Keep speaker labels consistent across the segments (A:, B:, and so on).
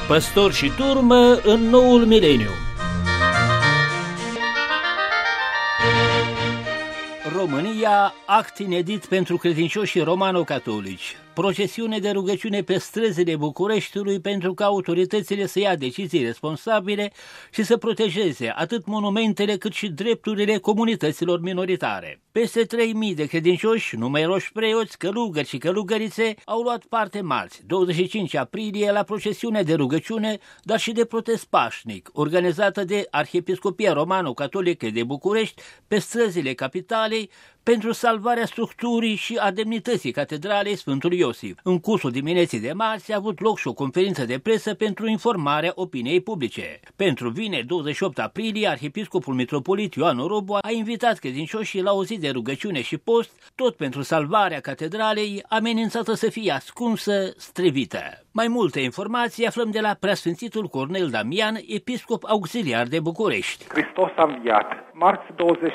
A: Păstor și turmă în noul mileniu. România, act inedit pentru credincioșii romano-catolici. Procesiune de rugăciune pe străzile Bucureștiului pentru ca autoritățile să ia decizii responsabile și să protejeze atât monumentele cât și drepturile comunităților minoritare. Peste 3.000 de credincioși, numeroși preoți, călugări și călugărițe au luat parte marți, 25 aprilie, la procesiunea de rugăciune, dar și de protest pașnic, organizată de Arhiepiscopia Romano-Catolică de București pe străzile capitalei, pentru salvarea structurii și a demnității Catedralei Sfântului Iosif. În cursul dimineții de marți a avut loc și o conferință de presă pentru informarea opiniei publice. Pentru vineri, 28 aprilie, Arhiepiscopul Mitropolit Ioan Orobu a invitat credincioșii la o zi de rugăciune și post, tot pentru salvarea Catedralei, amenințată să fie ascunsă, strivită. Mai multe informații aflăm de la Preasfințitul Cornel Damian, episcop auxiliar de București.
B: Hristos a înviat. Marți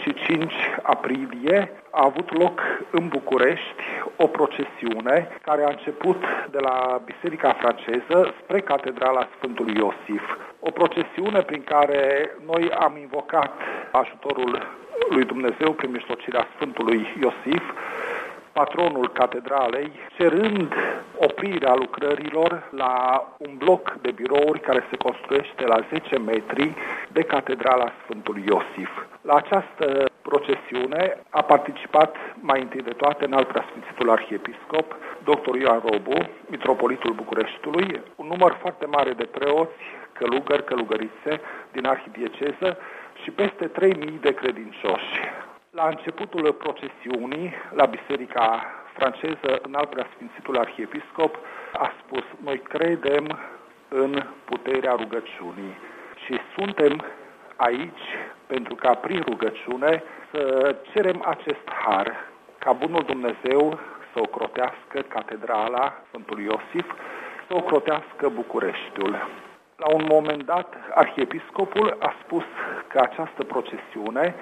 B: 25 aprilie a avut loc în București o procesiune care a început de la Biserica Franceză spre Catedrala Sfântului Iosif. O procesiune prin care noi am invocat ajutorul lui Dumnezeu prin mijlocirea Sfântului Iosif, patronul catedralei, cerând oprirea lucrărilor la un bloc de birouri care se construiește la 10 metri de Catedrala Sfântului Iosif. La această procesiune a participat mai întâi de toate înalt preasfințitul arhiepiscop, dr. Ioan Orobu, mitropolitul Bucureștiului, un număr foarte mare de preoți, călugări, călugărițe din arhidieceză și peste 3.000 de credincioși. La începutul procesiunii, la Biserica Franceză, înalt preasfințitul arhiepiscop a spus: noi credem în puterea rugăciunii și suntem aici pentru ca prin rugăciune să cerem acest har, ca bunul Dumnezeu să ocrotească Catedrala Sfântului Iosif, să ocrotească Bucureștiul. La un moment dat, arhiepiscopul a spus că această procesiune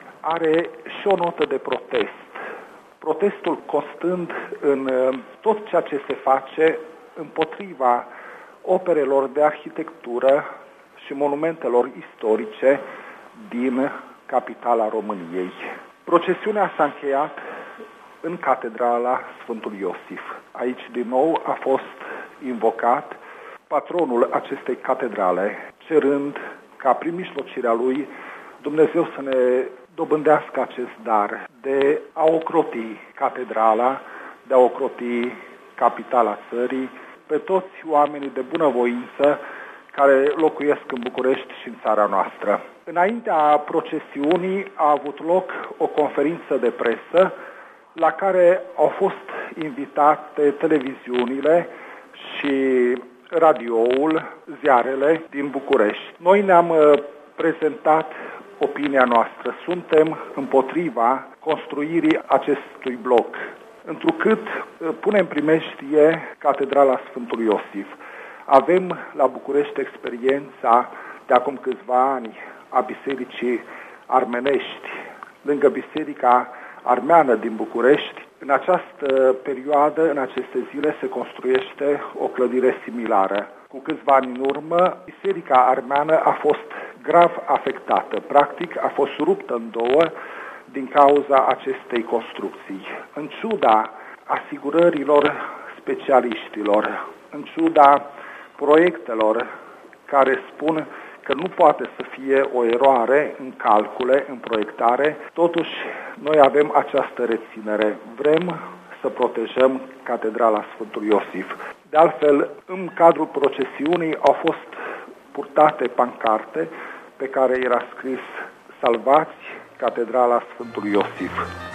B: are și o notă de protest. Protestul constând în tot ceea ce se face împotriva operelor de arhitectură și monumentelor istorice din capitala României. Procesiunea s-a încheiat în Catedrala Sfântului Iosif. Aici, din nou, a fost invocat patronul acestei catedrale, cerând ca prin mijlocirea lui Dumnezeu să ne dobândească acest dar de a ocroti catedrala, de a ocroti capitala țării, pe toți oamenii de bunăvoință care locuiesc în București și în țara noastră. Înaintea procesiunii a avut loc o conferință de presă la care au fost invitate televiziunile și radioul, ziarele din București. Noi ne-am prezentat opinia noastră. Suntem împotriva construirii acestui bloc, întrucât punem primejdie Catedrala Sfântului Iosif. Avem la București experiența de acum câțiva ani a bisericii armenești, lângă biserica armeană din București. În această perioadă, în aceste zile, se construiește o clădire similară. Cu câțiva ani în urmă, biserica armeană a fost grav afectată. Practic, a fost ruptă în două din cauza acestei construcții. În ciuda asigurărilor specialiștilor, în ciuda proiectelor care spun că nu poate să fie o eroare în calcule, în proiectare, totuși noi avem această reținere. Vrem să protejăm Catedrala Sfântului Iosif. De altfel, în cadrul procesiunii au fost purtate pancarte pe care era scris: salvați Catedrala Sfântului Iosif.